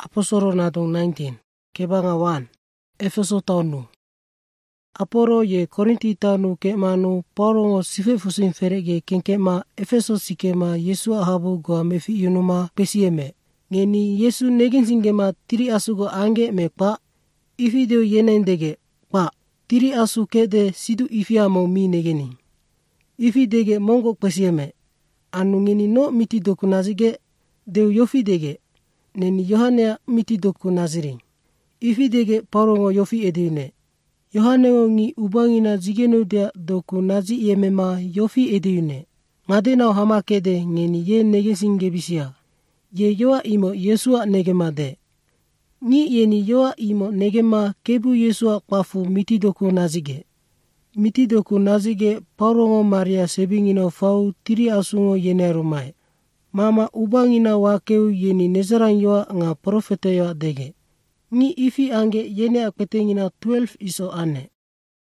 Apostolo nadong 19 kebanga 1 Efeso tawnu Aporo ye Korinti tawnu ke manu porongo sife fusin ferege kenkema Efeso sikema Yesu ahabu goa mefi yunuma pesieme ngeni Yesu negensingema tiri asugo ange mekpa ifideo yenendege pa tiri asu kede sidu ifiamo mi negeni ifidege mongo pesieme anu ngeni no miti doku nazige deu yofidege neni Yohane miti doku naziri ifidege porongo yofi edine Yohane ngi ubangina zigeno de doku nazi yemema yofi edine ngadena hama kede ngeni ye negesinge bisia ye yoa imo Yesua negemade ni yeni yoa imo negema kebu Yesua kwafu miti doku nazige porongo Maria sebingino fau tiri asungo yenerumai mama ubangina wakeu yeni nezaran yoa nga profete yoa dege ni ifi ange yene akpetengina 12 iso ane